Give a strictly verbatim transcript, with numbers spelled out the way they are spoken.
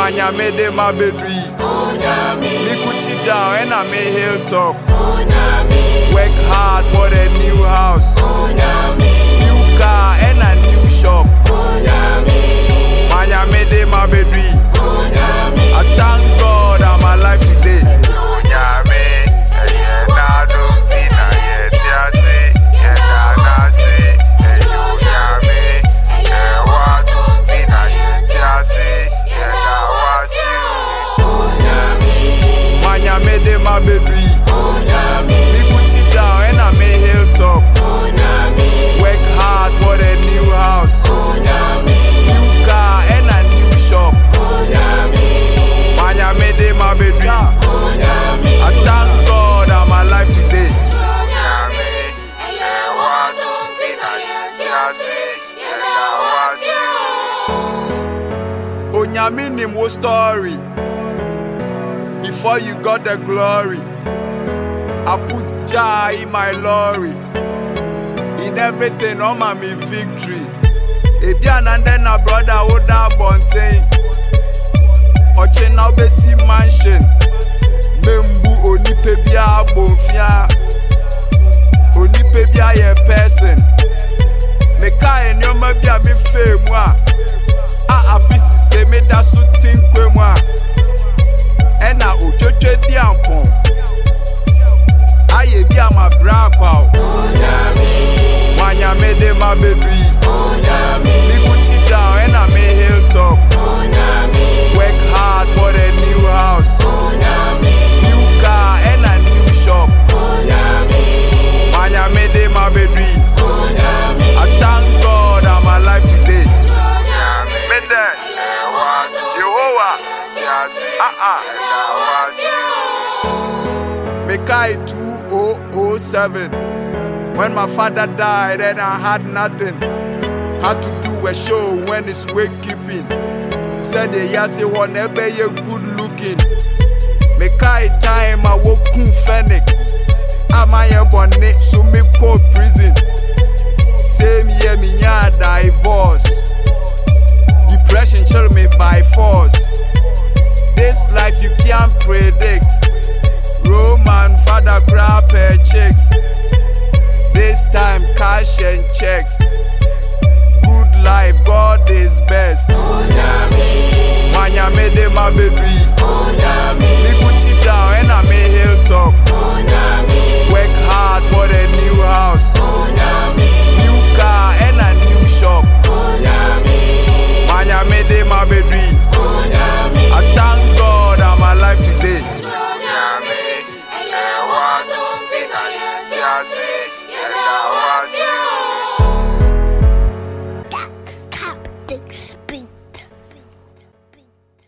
Manya made them a bedri. Me put it down and I made hilltop. Work hard, bought a new house, new car and a new shop. Manya made them a bedri. I thank God I'm alive today. Manya made them a bedri. Me put it down and I made hilltop. Work hard, bought a new house, new car and a new shop. Manya made them a bedri. I thank God I'm alive today. Onyami nim wo story. Before you got the glory, I put Jah in my lorry. In everything, on my me victory. Ebian and then a brother would have bontain. Oche now besi mansion. Membu onipe bia bonfia. Onipe bia ye person. Me ka enyoma bia me fe moi. A afisi se me da su tinkwe moi. Ena ochoche di ampon. Aye bi ama bra kwa. Manya made them a bedri. Me put it down and I made hilltop. Work hard, bought a new house, new car and a new shop. Manya made them a bedri. I thank God I'm alive today. Mekai two thousand seven. When my father died and I had nothing. Had to do a show when it's wakekeeping. Said the yasi whenever you're good looking. Mekai time I woke kun fennec. Am I a bonnet so me call prison. Same year me nya divorce. Depression chill me by force. This life you can't predict. Roman father grab her chicks. This time cash and checks. Good life, God is best. Manya made them a bedri. Me put it down and I made hilltop. Work hard, bought a new house.